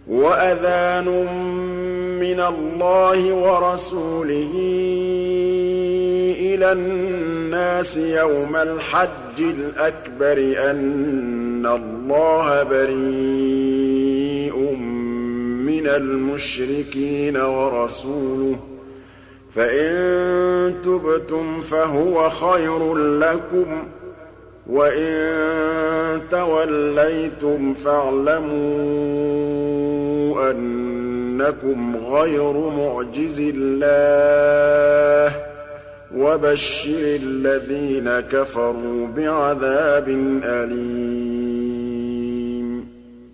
وَأَذَانٌ مِّنَ اللَّهِ وَرَسُولِهِ إِلَى النَّاسِ يَوْمَ الْحَجِّ الْأَكْبَرِ أَنَّ اللَّهَ بَرِيءٌ مِّنَ الْمُشْرِكِينَ وَرَسُولُهُ ۚ فَإِن تُبْتُمْ فَهُوَ خَيْرٌ لَّكُمْ ۖ وَإِن تَوَلَّيْتُمْ فَاعْلَمُوا أَنَّكُمْ غَيْرُ مُعْجِزِي اللَّهِ ۗ وَبَشِّرِ الَّذِينَ كَفَرُوا بِعَذَابٍ أَلِيمٍ